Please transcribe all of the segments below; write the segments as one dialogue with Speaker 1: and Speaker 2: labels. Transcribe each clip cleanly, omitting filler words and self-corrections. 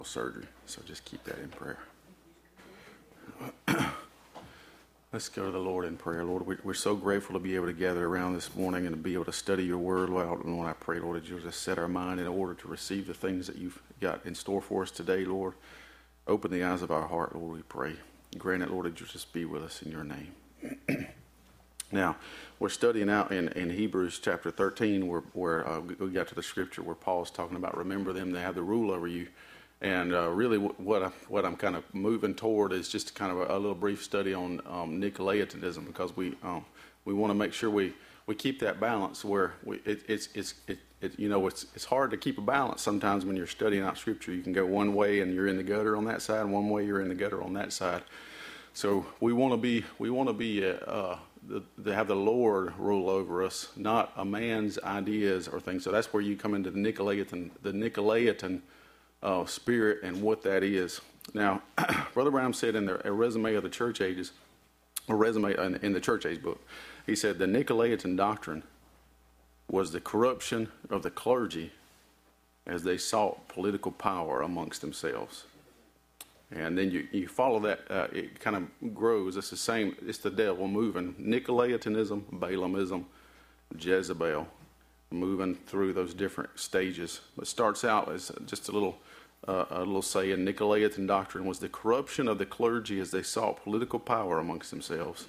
Speaker 1: surgery, so just keep that in prayer. Let's go to the Lord in prayer. Lord, we're so grateful to be able to gather around this morning and to be able to study your word, Lord. And Lord, I pray, Lord, that you'll just set our mind in order to receive the things that you've got in store for us today, Lord. Open the eyes of our heart, Lord, we pray. Grant it, Lord, that you'll just be with us in your name. Now, we're studying out in Hebrews chapter 13 where we got to the scripture where Paul's talking about remember them, they have the rule over you. And really what I'm kind of moving toward is just kind of a little brief study on Nicolaitanism, because we want to make sure we keep that balance where it's hard to keep a balance sometimes when you're studying out scripture. You can go one way and you're in the gutter on that side, and one way you're in the gutter on that side. So we want to have the Lord rule over us, not a man's ideas or things. So that's where you come into the Nicolaitan spirit and what that is. Now, Brother Branham said in a resume of the church ages, or resume in the church age book, he said the Nicolaitan doctrine was the corruption of the clergy as they sought political power amongst themselves. And then you follow that, it kind of grows. It's the same, it's the devil moving. Nicolaitanism, Balaamism, Jezebel, moving through those different stages. It starts out as just a little saying, Nicolaitan doctrine was the corruption of the clergy as they sought political power amongst themselves.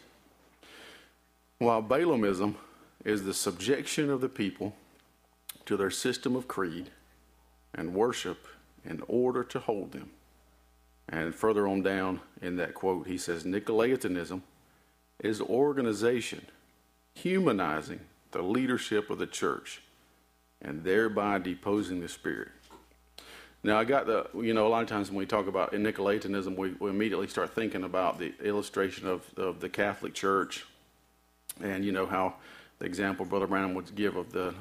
Speaker 1: While Balaamism is the subjection of the people to their system of creed and worship in order to hold them. And further on down in that quote, he says, Nicolaitanism is organization humanizing the leadership of the church and thereby deposing the spirit. Now, I got a lot of times when we talk about Nicolaitanism, we immediately start thinking about the illustration of the Catholic Church, and you know how the example Brother Branham would give of the,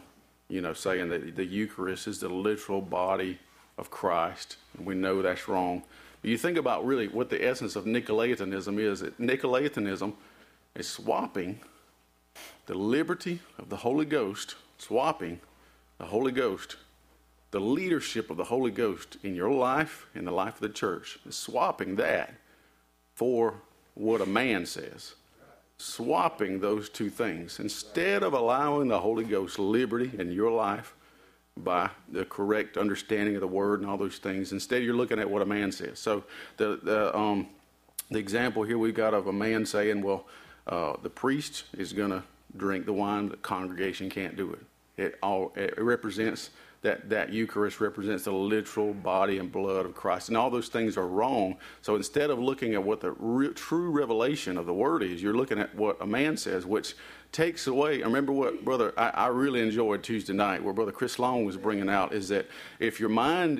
Speaker 1: saying that the Eucharist is the literal body of Christ. We know that's wrong. But you think about really what the essence of Nicolaitanism is. Nicolaitanism is swapping the liberty of the Holy Ghost, swapping the Holy Ghost, the leadership of the Holy Ghost in your life, in the life of the church, is swapping that for what a man says. Swapping those two things. Instead of allowing the Holy Ghost liberty in your life by the correct understanding of the word and all those things, instead you're looking at what a man says. So the example here we've got of a man saying, well, the priest is going to drink the wine, the congregation can't do it. It represents that Eucharist represents the literal body and blood of Christ, and all those things are wrong. So instead of looking at what the true revelation of the word is, you're looking at what a man says, which takes away. I remember what I really enjoyed Tuesday night, where Brother Chris Long was bringing out, is that if your mind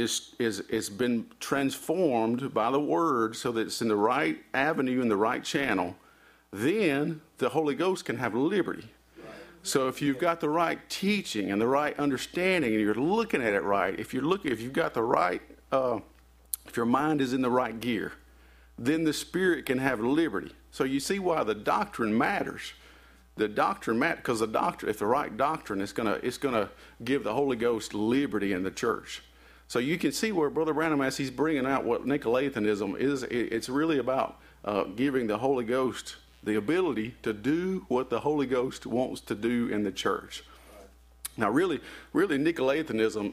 Speaker 1: is been transformed by the word so that it's in the right avenue, in the right channel, then the Holy Ghost can have liberty. So if you've got the right teaching and the right understanding, and you're looking at it right, if you've got the right, if your mind is in the right gear, then the Spirit can have liberty. So you see why the doctrine matters. The doctrine matters because if the right doctrine, it's gonna give the Holy Ghost liberty in the church. So you can see where Brother Branham, as he's bringing out what Nicolaitanism is, it's really about giving the Holy Ghost the ability to do what the Holy Ghost wants to do in the church. Now, really, Nicolaitanism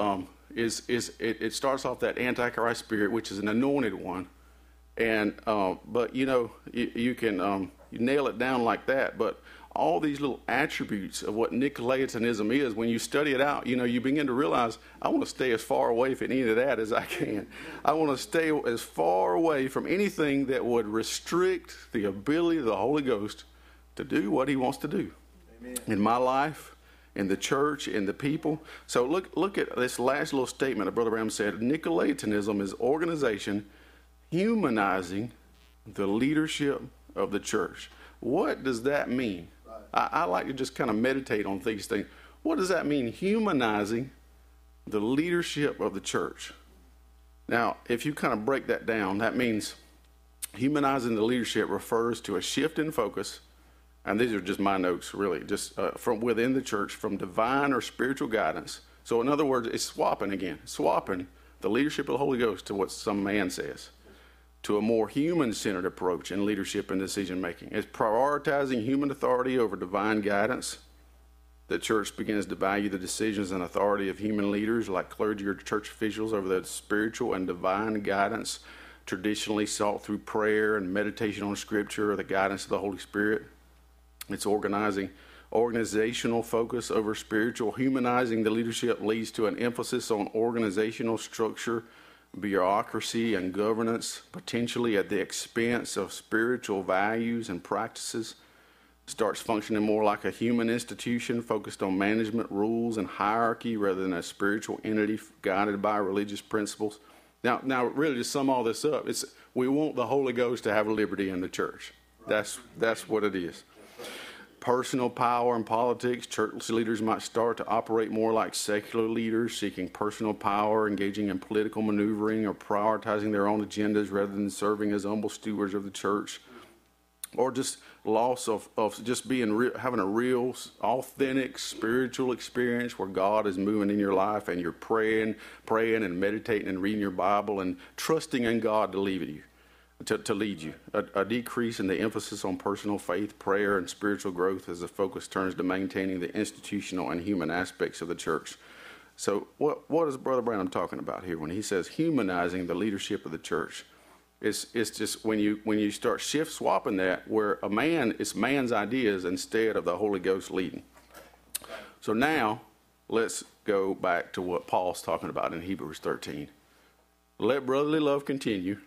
Speaker 1: it starts off that Antichrist spirit, which is an anointed one, and but you can you nail it down like that. But all these little attributes of what Nicolaitanism is, when you study it out, you begin to realize, I want to stay as far away from any of that as I can. I want to stay as far away from anything that would restrict the ability of the Holy Ghost to do what he wants to do. Amen. In my life, in the church, in the people. So look at this last little statement that Brother Branham said. Nicolaitanism is organization humanizing the leadership of the church. What does that mean? I like to just kind of meditate on these things. What does that mean, humanizing the leadership of the church? Now, if you kind of break that down, that means humanizing the leadership refers to a shift in focus, and these are just my notes, really, just from within the church, from divine or spiritual guidance. So in other words, it's swapping again, swapping the leadership of the Holy Ghost to what some man says, to a more human-centered approach in leadership and decision-making. It's prioritizing human authority over divine guidance. The church begins to value the decisions and authority of human leaders like clergy or church officials over the spiritual and divine guidance traditionally sought through prayer and meditation on Scripture or the guidance of the Holy Spirit. It's organizational focus over spiritual. Humanizing the leadership leads to an emphasis on organizational structure, bureaucracy, and governance, potentially at the expense of spiritual values and practices. Starts functioning more like a human institution focused on management rules and hierarchy rather than a spiritual entity guided by religious principles. Now, really, to sum all this up, we want the Holy Ghost to have liberty in the church. That's what it is. Personal power and politics. Church leaders might start to operate more like secular leaders, seeking personal power, engaging in political maneuvering, or prioritizing their own agendas rather than serving as humble stewards of the church. Or just loss of just having a real, authentic spiritual experience where God is moving in your life and you're praying and meditating and reading your Bible and trusting in God to lead you. A decrease in the emphasis on personal faith, prayer, and spiritual growth as the focus turns to maintaining the institutional and human aspects of the church. So what is Brother Branham talking about here when he says humanizing the leadership of the church? It's just when you start shift swapping that where it's man's ideas instead of the Holy Ghost leading. So now let's go back to what Paul's talking about in Hebrews 13. Let brotherly love continue.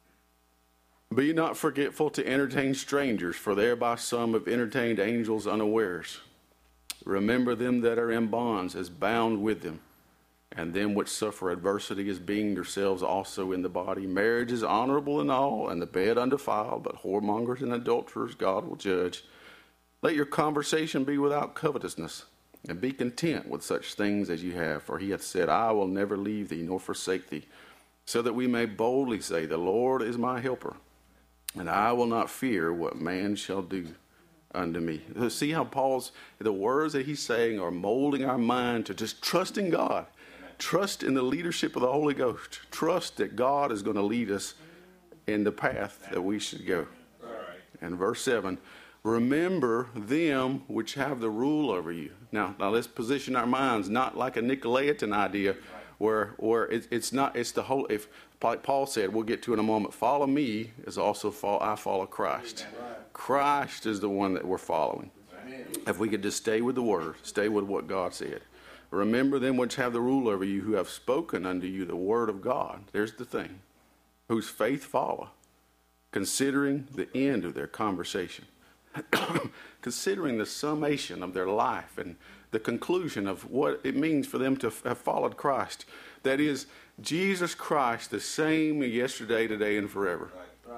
Speaker 1: Be not forgetful to entertain strangers, for thereby some have entertained angels unawares. Remember them that are in bonds as bound with them, and them which suffer adversity as being yourselves also in the body. Marriage is honorable in all, and the bed undefiled, but whoremongers and adulterers God will judge. Let your conversation be without covetousness, and be content with such things as you have. For he hath said, I will never leave thee nor forsake thee, so that we may boldly say, the Lord is my helper, and I will not fear what man shall do unto me. See how the words that he's saying are molding our mind to just trusting God. Trust in the leadership of the Holy Ghost. Trust that God is going to lead us in the path that we should go. And verse 7, remember them which have the rule over you. Now let's position our minds not like a Nicolaitan idea where it's the whole, if like Paul said, we'll get to in a moment, follow me as also I follow Christ. Christ is the one that we're following. If we could just stay with the word, stay with what God said. Remember them which have the rule over you, who have spoken unto you the word of God. There's the thing. Whose faith follow, considering the end of their conversation. Considering the summation of their life and the conclusion of what it means for them to have followed Christ. That is, Jesus Christ, the same yesterday, today, and forever.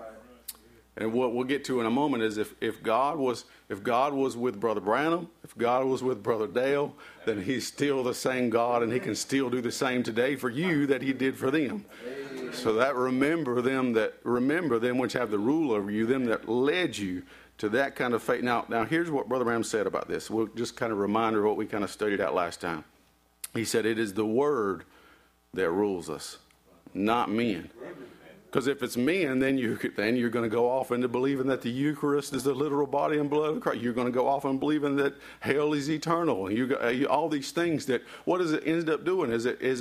Speaker 1: And what we'll get to in a moment is if God was with Brother Branham, if God was with Brother Dale, then he's still the same God, and he can still do the same today for you that he did for them. So that remember them which have the rule over you, them that led you to that kind of faith. Now here's what Brother Branham said about this. We'll just kind of reminder of what we kind of studied out last time. He said it is the word that rules us, not men. Because if it's men, then you're going to go off into believing that the Eucharist is the literal body and blood of Christ. You're going to go off and believing that hell is eternal. And all these things that, what does it end up doing?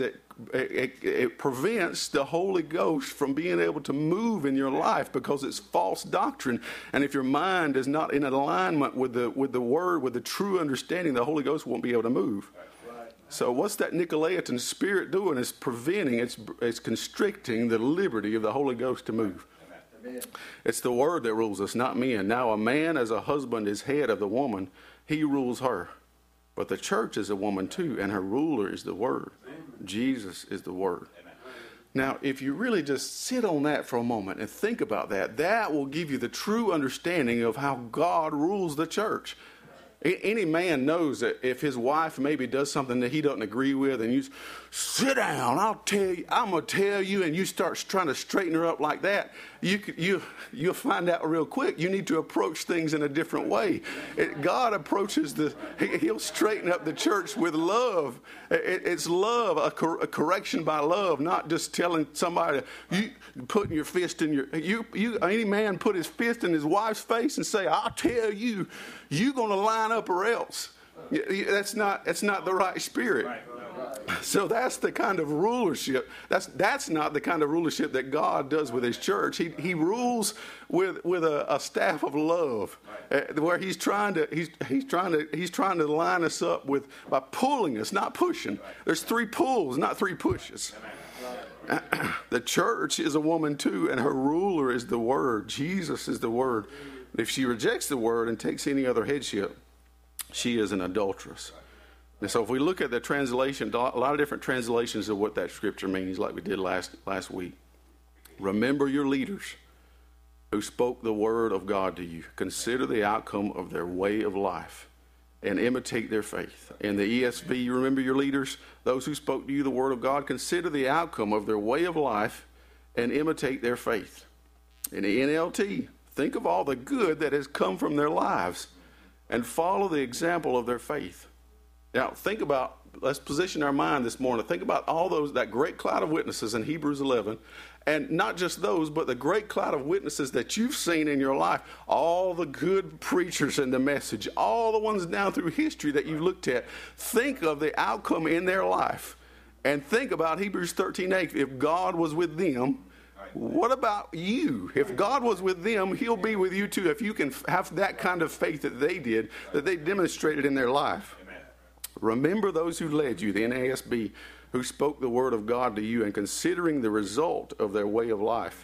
Speaker 1: It prevents the Holy Ghost from being able to move in your life because it's false doctrine. And if your mind is not in alignment with the word, with the true understanding, the Holy Ghost won't be able to move. So what's that Nicolaitan spirit doing? It's preventing, it's constricting the liberty of the Holy Ghost to move. Amen. It's the word that rules us, not men. Now a man as a husband is head of the woman, he rules her. But the church is a woman too, and her ruler is the word. Amen. Jesus is the word. Amen. Now if you really just sit on that for a moment and think about that, that will give you the true understanding of how God rules the church. Any man knows that if his wife maybe does something that he doesn't agree with, and you sit down, I'm going to tell you, and you start trying to straighten her up like that, you'll find out real quick. You need to approach things in a different way. God approaches he'll straighten up the church with love. It's love, a correction by love, not just telling somebody, you putting your fist in any man put his fist in his wife's face and say, I'll tell you, you're going to line up or else. That's not the right spirit. So that's the kind of rulership. That's not the kind of rulership that God does with his church. He rules with a staff of love, where he's trying to line us up by pulling us, not pushing. There's 3 pulls, not 3 pushes. The church is a woman too, and her ruler is the Word. Jesus is the Word. If she rejects the Word and takes any other headship, she is an adulteress. And so if we look at the translation, a lot of different translations of what that scripture means, like we did last week. Remember your leaders who spoke the word of God to you. Consider the outcome of their way of life and imitate their faith. In the ESV, you remember your leaders, those who spoke to you the word of God. Consider the outcome of their way of life and imitate their faith. In the NLT, think of all the good that has come from their lives and follow the example of their faith. Now, let's position our mind this morning. Think about that great cloud of witnesses in Hebrews 11. And not just those, but the great cloud of witnesses that you've seen in your life. All the good preachers in the message, all the ones down through history that you've looked at. Think of the outcome in their life. And think about Hebrews 13:8. If God was with them, what about you? If God was with them, he'll be with you too. If you can have that kind of faith that they did, that they demonstrated in their life. Amen. Remember those who led you, the NASB, who spoke the word of God to you, and considering the result of their way of life,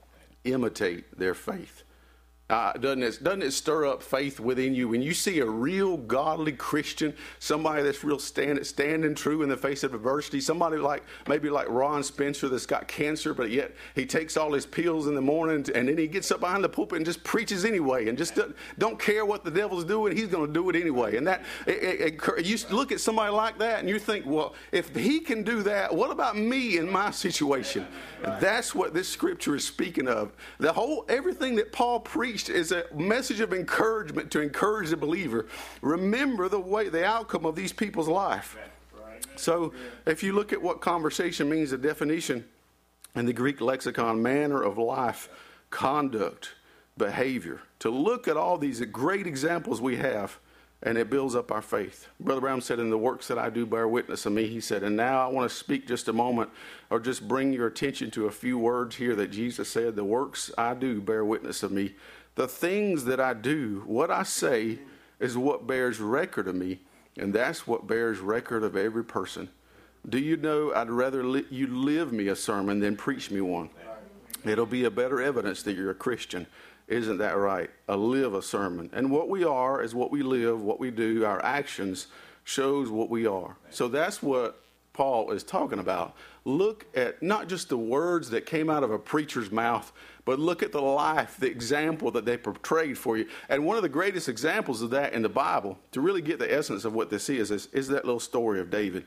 Speaker 1: imitate their faith. Doesn't it stir up faith within you when you see a real godly Christian, somebody that's real standing true in the face of adversity, somebody maybe like Ron Spencer that's got cancer, but yet he takes all his pills in the morning and then he gets up behind the pulpit and just preaches anyway and just don't care what the devil's doing, he's going to do it anyway. And you look at somebody like that and you think, well, if he can do that, what about me in my situation? And that's what this scripture is speaking of. Everything that Paul preached is a message of encouragement to encourage the believer. Remember the outcome of these people's life. So if you look at what conversation means, the definition in the Greek lexicon, manner of life, conduct, behavior. To look at all these great examples we have, and it builds up our faith. Brother Brown said, in the works that I do bear witness of me, he said, and now I want to speak just a moment or just bring your attention to a few words here that Jesus said, the works I do bear witness of me. The things that I do, what I say, is what bears record of me, and that's what bears record of every person. Do you know I'd rather you live me a sermon than preach me one? It'll be a better evidence that you're a Christian. Isn't that right? Live a sermon. And what we are is what we live, what we do, our actions shows what we are. So that's what Paul is talking about. Look at not just the words that came out of a preacher's mouth, but look at the life, the example that they portrayed for you. And one of the greatest examples of that in the Bible, to really get the essence of what this is that little story of David.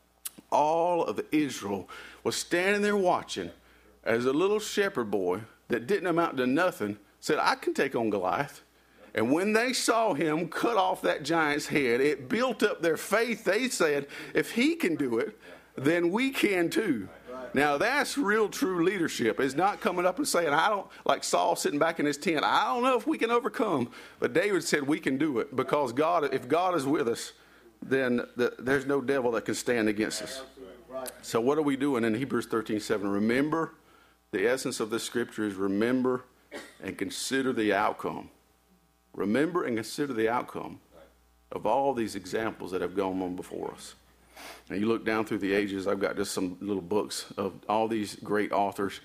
Speaker 1: All of Israel was standing there watching as a little shepherd boy that didn't amount to nothing said, I can take on Goliath. And when they saw him cut off that giant's head, it built up their faith. They said, if he can do it, then we can too. Now that's real true leadership. It's not coming up and saying, like Saul sitting back in his tent, I don't know if we can overcome. But David said we can do it because if God is with us, then there's no devil that can stand against us. So what are we doing in Hebrews 13:7? Remember, the essence of this scripture is remember and consider the outcome. Remember and consider the outcome of all these examples that have gone on before us. And you look down through the ages, I've got just some little books of all these great authors.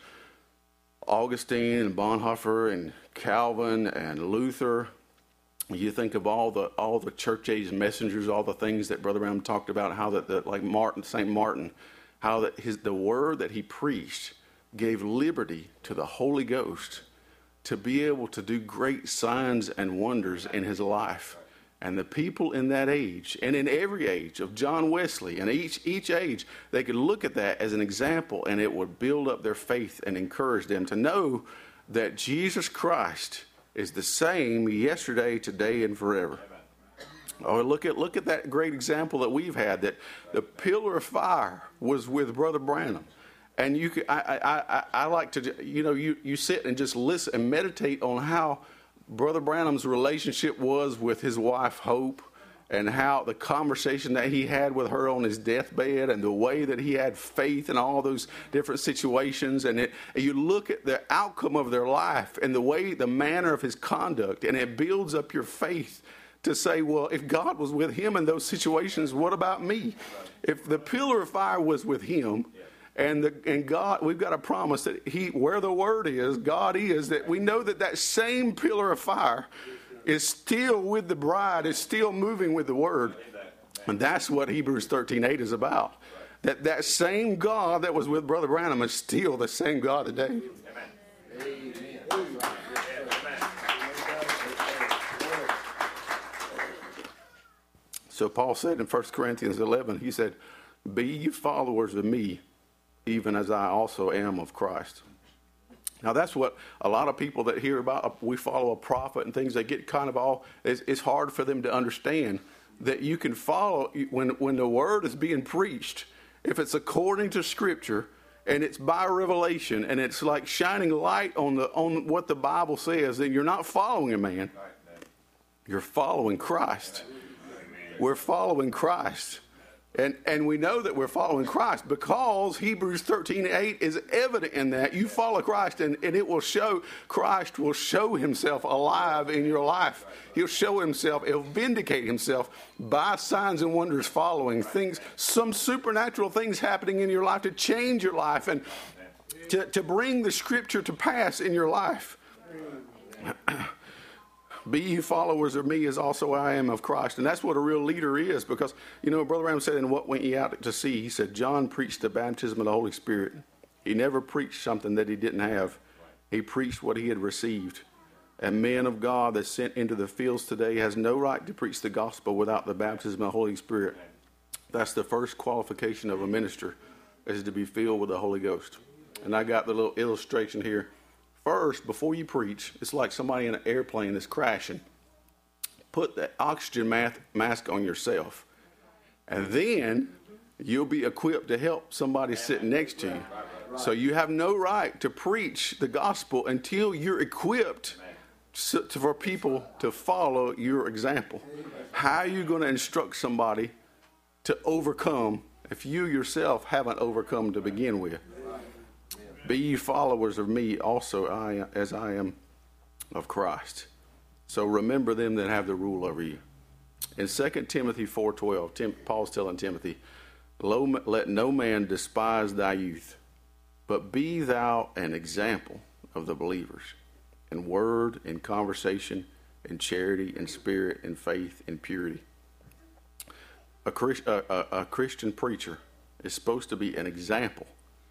Speaker 1: Augustine and Bonhoeffer and Calvin and Luther. You think of all the church age messengers, all the things that Brother Branham talked about, how like St. Martin, how the word that he preached gave liberty to the Holy Ghost to be able to do great signs and wonders in his life. And the people in that age, and in every age of John Wesley, and each age, they could look at that as an example, and it would build up their faith and encourage them to know that Jesus Christ is the same yesterday, today, and forever. Oh, look at that great example that we've had, that the pillar of fire was with Brother Branham. And I like to, you sit and just listen and meditate on how Brother Branham's relationship was with his wife, Hope, and how the conversation that he had with her on his deathbed, and the way that he had faith in all those different situations. And you look at the outcome of their life and the manner of his conduct, and it builds up your faith to say, well, if God was with him in those situations, what about me? If the pillar of fire was with him, and God, we've got a promise that where the word is, God is, that we know that same pillar of fire is still with the bride, is still moving with the word. And that's what Hebrews 13:8 is about. That same God that was with Brother Branham is still the same God today. So Paul said in 1 Corinthians 11, he said, "Be ye followers of me, even as I also am of Christ." Now that's what a lot of people that hear about, we follow a prophet and things, they get kind of it's hard for them to understand that you can follow, when the word is being preached, if it's according to Scripture, and it's by revelation, and it's like shining light on what the Bible says, then you're not following a man. You're following Christ. We're following Christ. And we know that we're following Christ because Hebrews 13:8 is evident in that. You follow Christ, and it will show, Christ will show himself alive in your life. He'll show himself, he'll vindicate himself by signs and wonders following things, some supernatural things happening in your life to change your life and to bring the Scripture to pass in your life. Be ye followers of me as also I am of Christ. And that's what a real leader is, because, Brother Branham said, "And what went ye out to see?" He said, John preached the baptism of the Holy Spirit. He never preached something that he didn't have. He preached what he had received. And men of God that's sent into the fields today has no right to preach the gospel without the baptism of the Holy Spirit. That's the first qualification of a minister, is to be filled with the Holy Ghost. And I got the little illustration here. First, before you preach, it's like somebody in an airplane that's crashing. Put the oxygen mask on yourself. And then you'll be equipped to help somebody sitting next to you. So you have no right to preach the gospel until you're equipped for people to follow your example. How are you going to instruct somebody to overcome if you yourself haven't overcome to begin with? Be ye followers of me also as I am of Christ. So remember them that have the rule over you. In 2 Timothy 4:12, Paul's telling Timothy, "Let no man despise thy youth, but be thou an example of the believers, in word, in conversation, in charity, in spirit, in faith, in purity." A Christian preacher is supposed to be an example.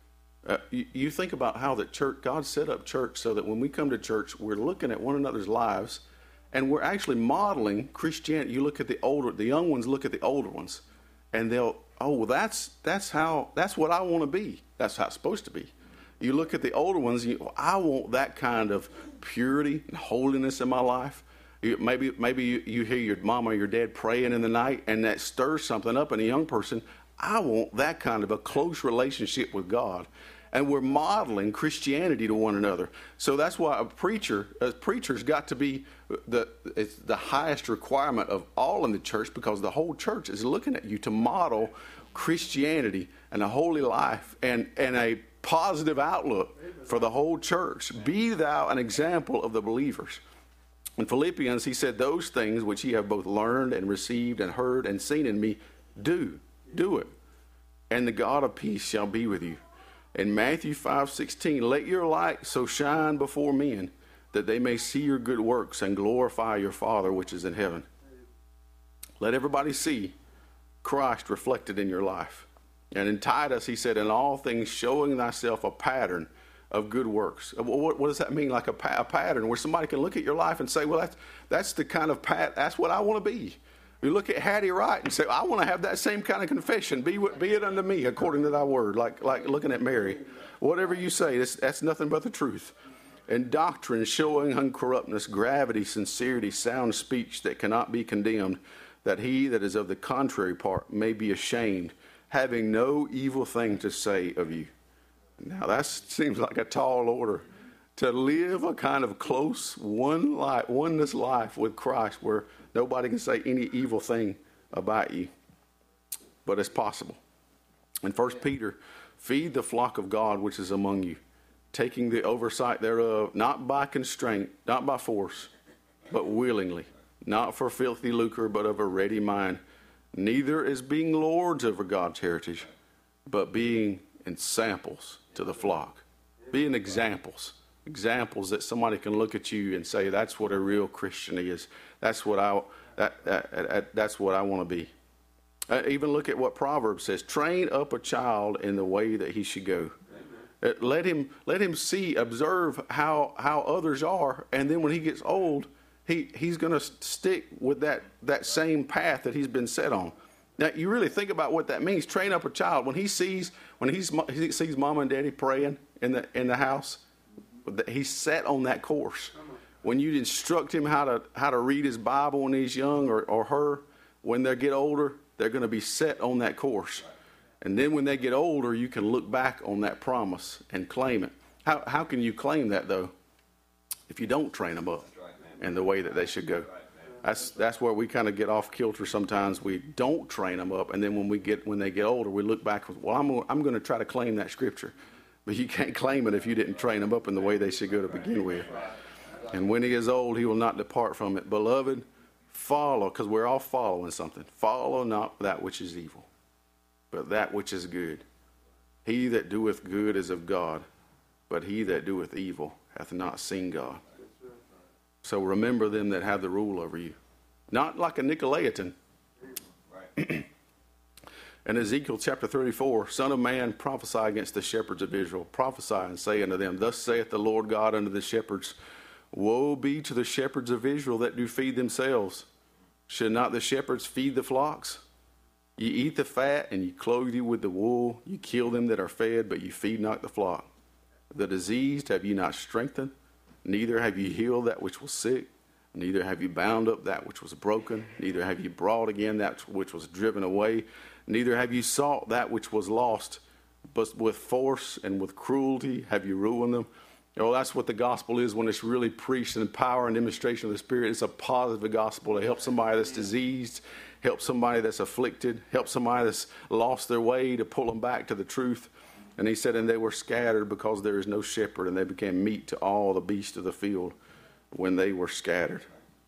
Speaker 1: You think about how the church, God set up church so that when we come to church, we're looking at one another's lives, and we're actually modeling Christianity. You look at the young ones look at the older ones, and that's what I want to be. That's how it's supposed to be. You look at the older ones, I want that kind of purity and holiness in my life. Maybe you hear your mom or your dad praying in the night, and that stirs something up in a young person. I want that kind of a close relationship with God. And we're modeling Christianity to one another. So that's why a preacher's got to be it's the highest requirement of all in the church, because the whole church is looking at you to model Christianity and a holy life and a positive outlook for the whole church. Be thou an example of the believers. In Philippians, he said, "Those things which ye have both learned and received and heard and seen in me, do it. And the God of peace shall be with you." In Matthew 5:16, "Let your light so shine before men that they may see your good works and glorify your Father which is in heaven." Let everybody see Christ reflected in your life. And in Titus, he said, "In all things showing thyself a pattern of good works. What does that mean? Like a pattern where somebody can look at your life and say, well, that's the kind of that's what I want to be. You look at Hattie Wright and say, I want to have that same kind of confession. Be it unto me according to thy word. Like looking at Mary. Whatever you say, that's nothing but the truth. And doctrine, showing uncorruptness, gravity, sincerity, sound speech that cannot be condemned, that he that is of the contrary part may be ashamed, having no evil thing to say of you. Now that seems like a tall order, to live a kind of close oneness life with Christ where nobody can say any evil thing about you. But it's possible. In 1 Peter, feed the flock of God which is among you, taking the oversight thereof, not by constraint, not by force, but willingly, not for filthy lucre, but of a ready mind, neither as being lords over God's heritage, but being ensamples to the flock. Being examples that somebody can look at you and say, that's what a real Christian is. That's what I want to be. Even look at what Proverbs says: train up a child in the way that he should go. Let him observe how others are, and then when he gets old, he's going to stick with that same path that he's been set on. Now, you really think about what that means. Train up a child when he sees mom and daddy praying in the house. He's set on that course. When you instruct him how to read his Bible when he's young, or her, when they get older, they're going to be set on that course. And then when they get older, you can look back on that promise and claim it. How can you claim that, though, if you don't train them up in the way that they should go? That's where we kind of get off kilter sometimes. We don't train them up, and then when they get older, we look back. Well, I'm going to try to claim that scripture, but you can't claim it if you didn't train them up in the way they should go to begin with. And when he is old, he will not depart from it. Beloved, follow, because we're all following something. Follow not that which is evil, but that which is good. He that doeth good is of God, but he that doeth evil hath not seen God. So remember them that have the rule over you. Not like a Nicolaitan. Right. In Ezekiel chapter 34, Son of man, prophesy against the shepherds of Israel. Prophesy and say unto them, Thus saith the Lord God unto the shepherds, Woe be to the shepherds of Israel that do feed themselves. Should not the shepherds feed the flocks? Ye eat the fat, and ye clothe you with the wool. Ye kill them that are fed, but ye feed not the flock. The diseased have ye not strengthened, neither have ye healed that which was sick, neither have ye bound up that which was broken, neither have ye brought again that which was driven away, neither have ye sought that which was lost, but with force and with cruelty have ye ruined them. That's what the gospel is when it's really preached in power and demonstration of the Spirit. It's a positive gospel to help somebody that's diseased, help somebody that's afflicted, help somebody that's lost their way, to pull them back to the truth. And he said, and they were scattered because there is no shepherd, and they became meat to all the beasts of the field when they were scattered.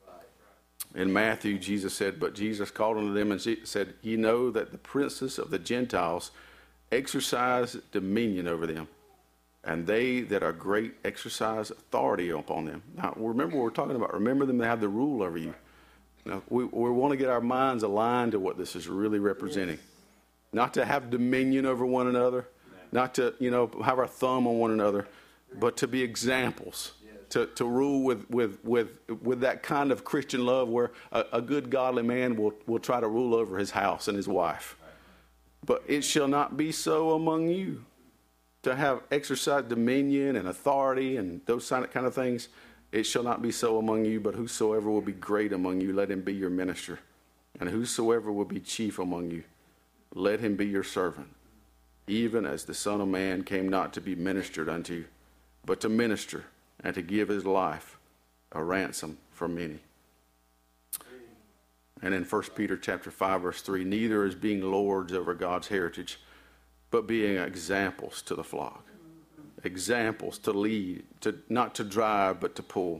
Speaker 1: In Matthew, Jesus said, But Jesus called unto them and said, Ye know that the princes of the Gentiles exercise dominion over them, and they that are great exercise authority upon them. Now, remember what we're talking about. Remember them that have the rule over you. Now, we want to get our minds aligned to what this is really representing. Not to have dominion over one another, not to, have our thumb on one another, but to be examples, to rule with that kind of Christian love where a good godly man will try to rule over his house and his wife. But it shall not be so among you, to have exercise dominion and authority and those kind of things. It shall not be so among you, but whosoever will be great among you, let him be your minister. And whosoever will be chief among you, let him be your servant. Even as the Son of Man came not to be ministered unto, but to minister and to give his life a ransom for many. And in 1 Peter chapter 5, verse 3, neither as being lords over God's heritage, but being examples to the flock. Examples to lead, not to drive, but to pull.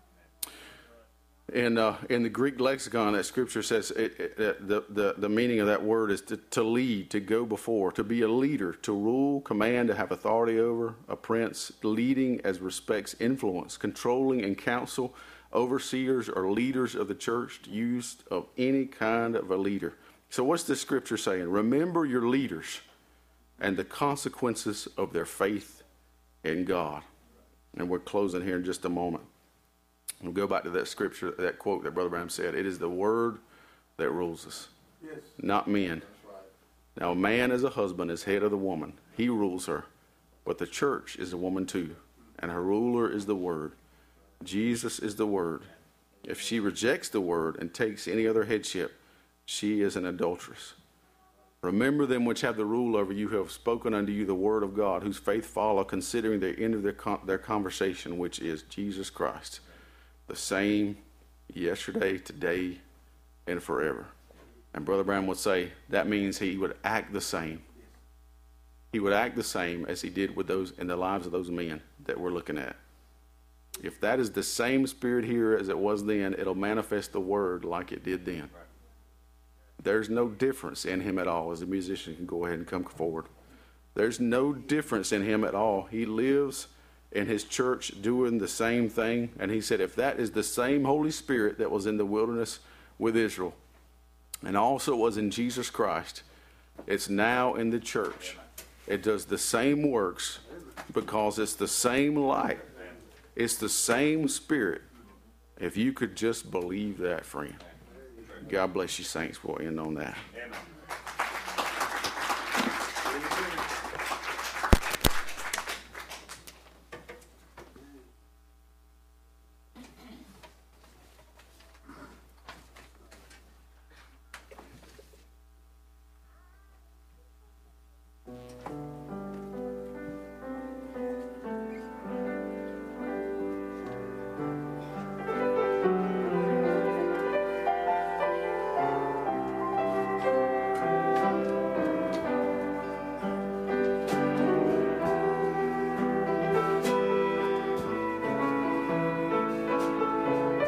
Speaker 1: In the Greek lexicon, that scripture says the meaning of that word is to lead, to go before, to be a leader, to rule, command, to have authority over, a prince, leading as respects influence, controlling and counsel, overseers or leaders of the church, used of any kind of a leader. So what's this scripture saying? Remember your leaders and the consequences of their faith in God. And we're closing here in just a moment. We'll go back to that scripture, that quote that Brother Branham said. It is the word that rules us, yes, not men. Right. Now, a man as a husband is head of the woman. He rules her. But the church is a woman too, and her ruler is the word. Jesus is the word. If she rejects the word and takes any other headship, she is an adulteress. Remember them which have the rule over you, who have spoken unto you the word of God, whose faith follow, considering the end of their conversation, which is Jesus Christ, the same yesterday, today, and forever. And Brother Branham would say that means he would act the same. He would act the same as he did with those in the lives of those men that we're looking at. If that is the same spirit here as it was then, it'll manifest the word like it did then. There's no difference in him at all. As a musician can go ahead and come forward. There's no difference in him at all. He lives in his church doing the same thing. And he said, if that is the same Holy Spirit that was in the wilderness with Israel and also was in Jesus Christ, it's now in the church. It does the same works because it's the same light. It's the same spirit. If you could just believe that, friend. God bless you, saints. We'll end on that. Amen.